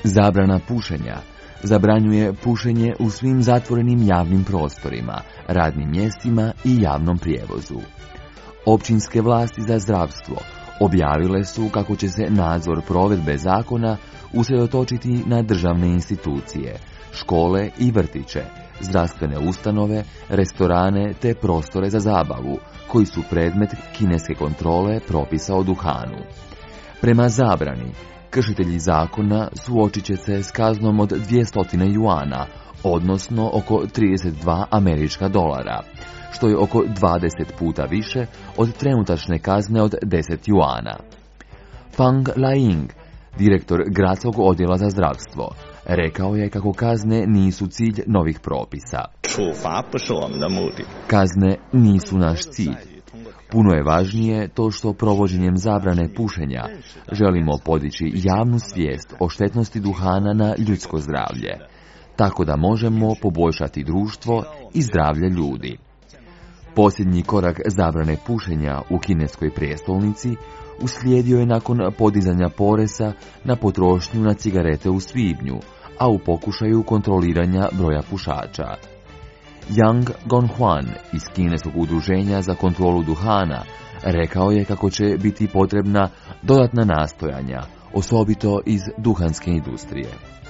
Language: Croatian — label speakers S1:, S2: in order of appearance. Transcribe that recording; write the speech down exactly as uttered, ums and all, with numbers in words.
S1: Zabrana pušenja zabranjuje pušenje u svim zatvorenim javnim prostorima, radnim mjestima i javnom prijevozu. Općinske vlasti za zdravstvo objavile su kako će se nadzor provedbe zakona usredotočiti na državne institucije, škole i vrtiće, zdravstvene ustanove, restorane te prostore za zabavu, koji su predmet kineske kontrole propisa o duhanu. Prema zabrani, kršitelji zakona suočit će se s kaznom od dvjesto juana, odnosno oko trideset dva američka dolara, što je oko dvadeset puta više od trenutačne kazne od deset juana. Fang Laing, direktor gradskog odjela za zdravstvo, rekao je kako kazne nisu cilj novih propisa. Kazne nisu naš cilj. Puno je važnije to što provođenjem zabrane pušenja želimo podići javnu svijest o štetnosti duhana na ljudsko zdravlje, tako da možemo poboljšati društvo i zdravlje ljudi. Posljednji korak zabrane pušenja u kineskoj prijestolnici uslijedio je nakon podizanja poreza na potrošnju na cigarete u svibnju, a u pokušaju kontroliranja broja pušača. Yang Gonghuan iz kineskog udruženja za kontrolu duhana rekao je kako će biti potrebna dodatna nastojanja, osobito iz duhanske industrije.